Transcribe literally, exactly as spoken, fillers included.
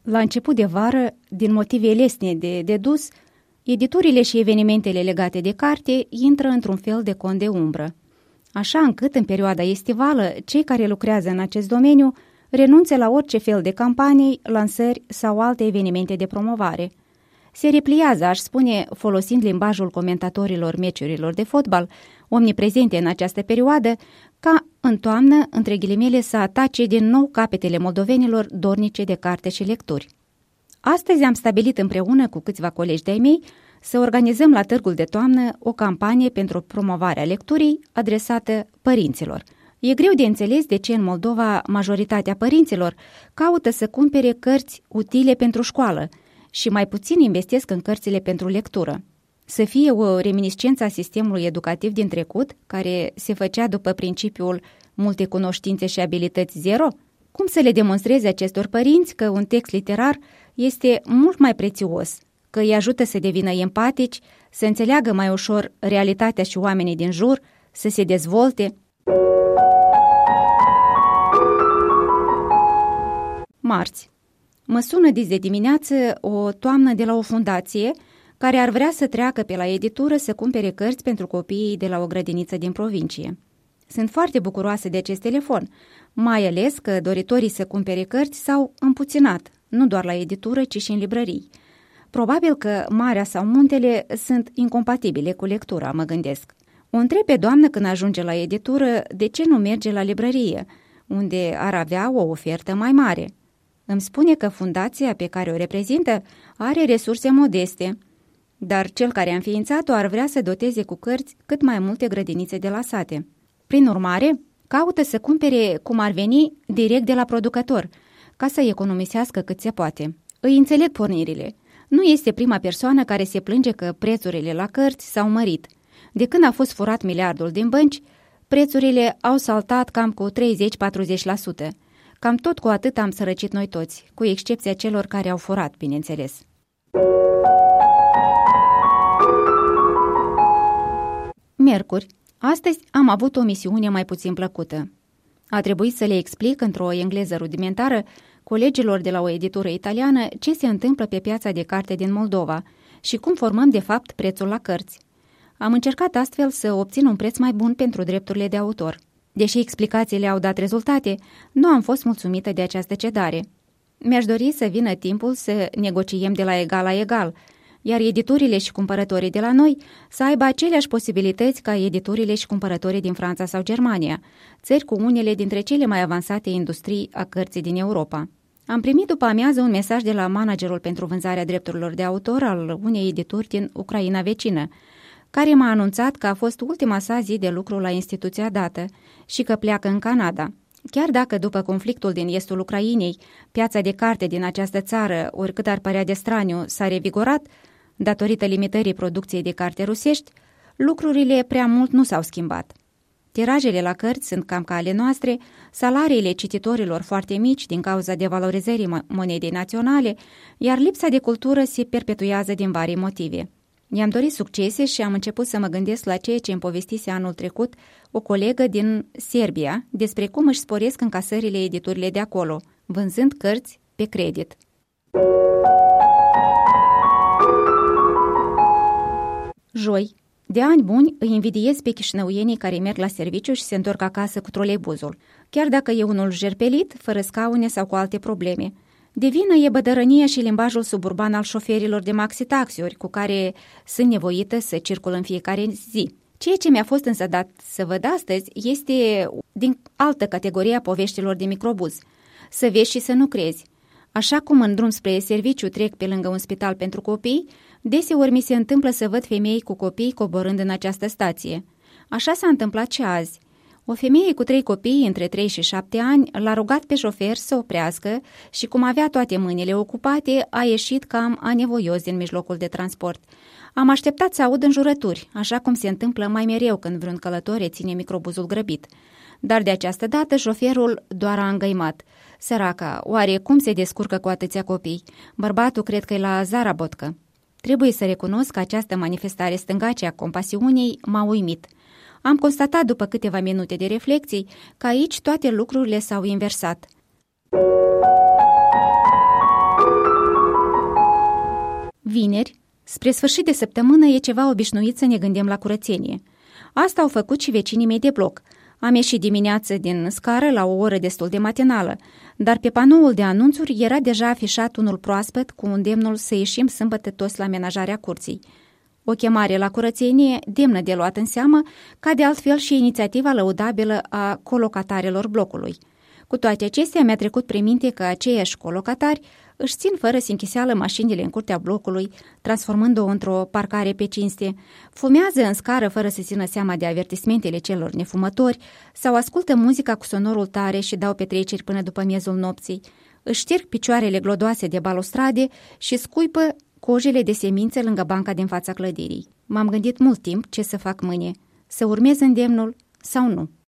La început de vară, din motive lesne de dedus, editurile și evenimentele legate de carte intră într-un fel de cont de umbră. Așa încât, în perioada estivală, cei care lucrează în acest domeniu renunță la orice fel de campanii, lansări sau alte evenimente de promovare. Se repliază, aș spune, folosind limbajul comentatorilor meciurilor de fotbal, omniprezente în această perioadă, ca în toamnă, între ghilimele, să atace din nou capetele moldovenilor dornice de carte și lecturi. Astăzi am stabilit împreună cu câțiva colegi de-ai mei să organizăm la târgul de toamnă o campanie pentru promovarea lecturii adresată părinților. E greu de înțeles de ce în Moldova majoritatea părinților caută să cumpere cărți utile pentru școală și mai puțin investesc în cărțile pentru lectură. Să fie o reminiscență a sistemului educativ din trecut, care se făcea după principiul multe cunoștințe și abilități zero? Cum să le demonstreze acestor părinți că un text literar este mult mai prețios, că îi ajută să devină empatici, să înțeleagă mai ușor realitatea și oamenii din jur, să se dezvolte? Marți. Mă sună dis de dimineață o toamnă de la o fundație care ar vrea să treacă pe la editură să cumpere cărți pentru copiii de la o grădiniță din provincie. Sunt foarte bucuroasă de acest telefon, mai ales că doritorii să cumpere cărți s-au împuținat, nu doar la editură, ci și în librării. Probabil că marea sau muntele sunt incompatibile cu lectura, mă gândesc. O întreb pe doamnă când ajunge la editură de ce nu merge la librărie, unde ar avea o ofertă mai mare. Îmi spune că fundația pe care o reprezintă are resurse modeste, dar cel care a înființat-o ar vrea să doteze cu cărți cât mai multe grădinițe de la sate. Prin urmare, caută să cumpere cum ar veni direct de la producător, ca să economisească cât se poate. Îi înțeleg pornirile. Nu este prima persoană care se plânge că prețurile la cărți s-au mărit. De când a fost furat miliardul din bănci, prețurile au saltat cam cu treizeci-patruzeci la sută. Cam tot cu atât am sărăcit noi toți, cu excepția celor care au furat, bineînțeles. Miercuri. Astăzi am avut o misiune mai puțin plăcută. A trebuit să le explic într-o engleză rudimentară colegilor de la o editură italiană ce se întâmplă pe piața de carte din Moldova și cum formăm de fapt prețul la cărți. Am încercat astfel să obțin un preț mai bun pentru drepturile de autor. Deși explicațiile au dat rezultate, nu am fost mulțumită de această cedare. Mi-aș dori să vină timpul să negociem de la egal la egal, iar editurile și cumpărătorii de la noi să aibă aceleași posibilități ca editurile și cumpărătorii din Franța sau Germania, țări cu unele dintre cele mai avansate industrii a cărții din Europa. Am primit după amiază un mesaj de la managerul pentru vânzarea drepturilor de autor al unei edituri din Ucraina vecină, care m-a anunțat că a fost ultima sa zi de lucru la instituția dată și că pleacă în Canada. Chiar dacă după conflictul din estul Ucrainei, piața de carte din această țară, oricât ar părea de straniu, s-a revigorat, datorită limitării producției de carte rusești, lucrurile prea mult nu s-au schimbat. Tirajele la cărți sunt cam ca ale noastre, salariile cititorilor foarte mici din cauza devalorizării monedei naționale, iar lipsa de cultură se perpetuează din vari motive. I-am dorit succese și am început să mă gândesc la ceea ce îmi povestise anul trecut o colegă din Serbia despre cum își sporesc încasările editurile de acolo, vânzând cărți pe credit. Joi. De ani buni îi invidiez pe chișinăuienii care merg la serviciu și se întorc acasă cu troleibuzul, chiar dacă e unul jerpelit, fără scaune sau cu alte probleme. De vină e bădărănia și limbajul suburban al șoferilor de maxitaxiuri cu care sunt nevoită să circul în fiecare zi. Ceea ce mi-a fost însă dat să văd astăzi este din altă categorie a poveștilor de microbuz. Să vezi și să nu crezi. Așa cum în drum spre serviciu trec pe lângă un spital pentru copii, deseori mi se întâmplă să văd femei cu copii coborând în această stație. Așa s-a întâmplat și azi. O femeie cu trei copii între trei și șapte ani l-a rugat pe șofer să oprească și, cum avea toate mâinile ocupate, a ieșit cam anevoios din mijlocul de transport. Am așteptat să aud înjurături, așa cum se întâmplă mai mereu când vreun călător reține microbuzul grăbit. Dar de această dată șoferul doar a îngăimat. Săraca, oare cum se descurcă cu atâția copii? Bărbatul cred că e la Zarabotcă. Trebuie să recunosc că această manifestare stângace a compasiunii m-a uimit. Am constatat după câteva minute de reflexii că aici toate lucrurile s-au inversat. Vineri, spre sfârșit de săptămână, e ceva obișnuit să ne gândim la curățenie. Asta au făcut și vecinii mei de bloc. Am ieșit dimineață din scară la o oră destul de matinală, dar pe panoul de anunțuri era deja afișat unul proaspăt cu îndemnul să ieșim sâmbătă toți la amenajarea curții. O chemare la curățenie demnă de luat în seamă, ca de altfel și inițiativa lăudabilă a colocatarelor blocului. Cu toate acestea, mi-a trecut prin minte că aceiași colocatari își țin fără sinchiseală mașinile în curtea blocului, transformând-o într-o parcare pe cinste, fumează în scară fără să țină seama de avertismentele celor nefumători sau ascultă muzica cu sonorul tare și dau petreceri până după miezul nopții, își șterg picioarele glodoase de balustrade și scuipă cojele de semințe lângă banca din fața clădirii. M-am gândit mult timp ce să fac mâine, să urmez îndemnul sau nu.